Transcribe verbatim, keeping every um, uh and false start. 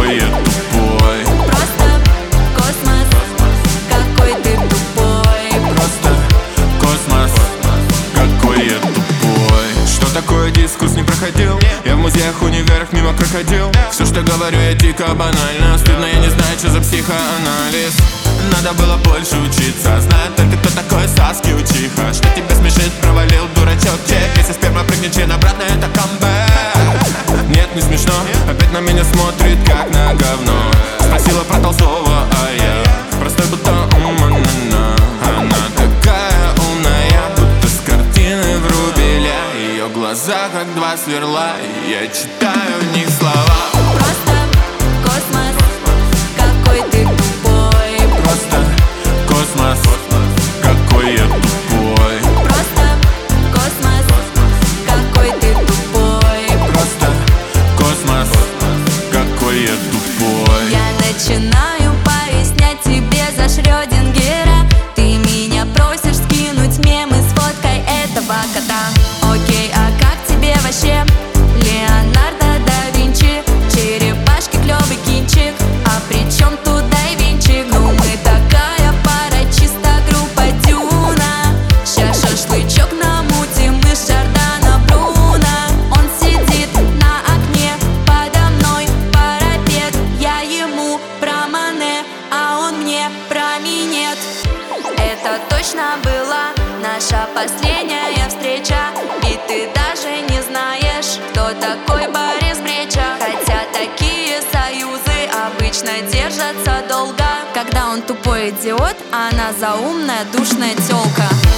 какой я тупой. Просто космос, какой ты тупой. Просто космос, какой я тупой. Что такое дискус не проходил? Я в музеях, универах мимо крокодил. Все, что говорю, я дико банально. Стыдно, я не знаю, что за психоанализ. Надо было больше учиться. Знаю только, кто такой Саски Учиха. Что тебя смешит, провалил дурачок чек. Если сперма прыгнет член обратно, это камбэк. Нет, не смешно, опять на меня смотрит как на говно. Спросила про Толстого, а я простой будто уманана. Она такая умная, будто с картины Врубеля. Ее глаза как два сверла, и я читаю в них слова. Просто космос, какой ты тупой. Просто космос, какой я тупой. Просто космос, какой ты тупой. Просто космос, какой я тупой. Я начинаю пояснять тебе за Шрёдингера. Ты меня просишь скинуть мемы с фоткой этого кота. Окей, а как тебе вообще Леонардо да Винчи? Черепашки, клёвый кинчик. А при чем тут дай винчик? Ну мы такая пара, чисто группа Дюна. Ща шашлычок намутим, мы с Жордано Бруно. Он сидит на окне, подо мной парапет. Я ему про Мане, а он мне про минет. Это точно была наша последняя встреча, и ты даже не знаешь, кто такой Борис Бреча. Хотя такие союзы обычно держатся долго, когда он тупой идиот, а она заумная душная тёлка.